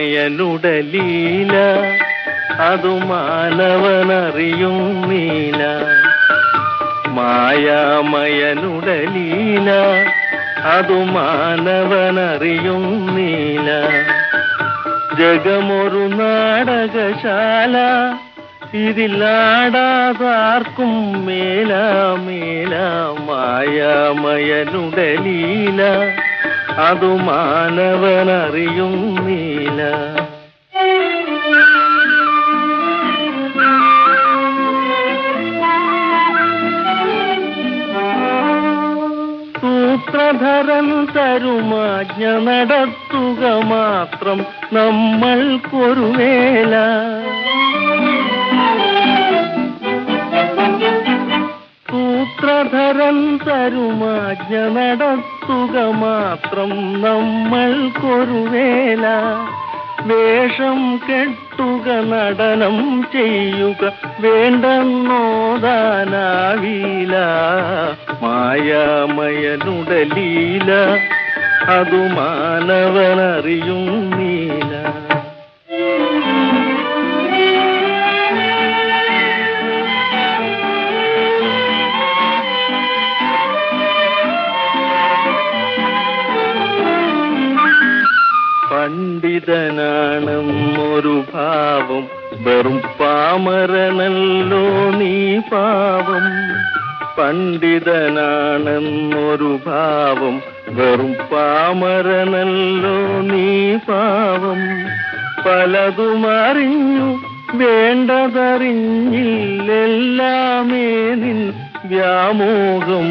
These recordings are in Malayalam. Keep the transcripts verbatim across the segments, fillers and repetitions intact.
മായാമയനുടലീല അതു മാനവനറിയുന്നീല. മായാമയനുടലീല അതു മാനവനറിയുന്നീല. ജഗമൊരു നാടകശാല ഇതിലാടാതാർക്കും മേല മേല. മായാമയനുടലീല അതു മാനവനറിയുന്നീല. സൂത്രധരൻ തരുമാജ്ഞ നടത്തുക മാത്രം നമ്മൾക്കൊരു വേല. സൂത്രധരൻ തരുമാജ്ഞ നടത്തുക മാത്രം നമ്മൾക്കൊരു വേല. വേഷം കെട്ടുക നടനം ചെയ്യുക വേണ്ടെന്നോതാനാവില. മായാമയനുടലീല അതു മാനവനറിയുന്നീല. പണ്ഡിതനാണെന്നൊരു ഭാവം വെറും പാമരനല്ലോ നീ പാവം. പണ്ഡിതനാണെന്നൊരു ഭാവം വെറും പാമരനല്ലോ നീ പാവം. പലതുമറിഞ്ഞു വേണ്ടതറിഞ്ഞില്ലെല്ലാമേ നിൻ വ്യാമോഹം.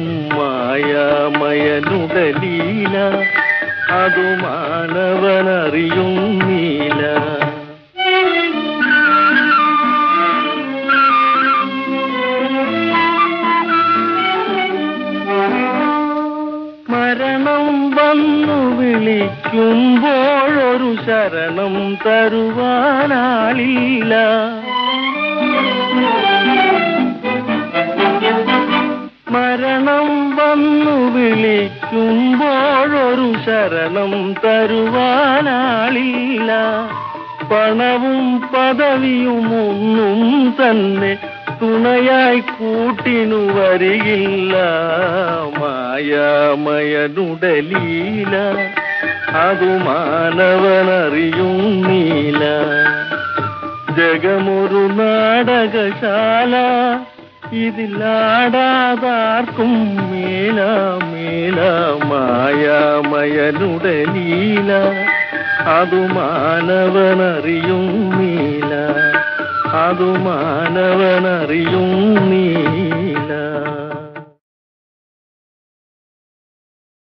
മായാമയനുടലീല അതു മാനവനറിയുന്നീല. മരണം വന്നു വിളിക്കുമ്പോഴൊരു ശരണം തരുവാനാളില്ല. മരണം വന്നു വിളിക്കുമ്പോഴൊരു ശരണം തരുവാനാളില്ല. പണവും പദവിയും ഒന്നും തന്നെ തുണയായി കൂട്ടിനു വരികില്ല. മായാമയനുടലീല അതു മാനവനറിയുന്നീല. ജഗമൊരു നാടകശാല ഇതിലാടാതാർക്കും മേല മേല. മായാമയനുടലീല അതു മാനവനറിയുന്നീല അതു മാനവനറിയുന്നീല.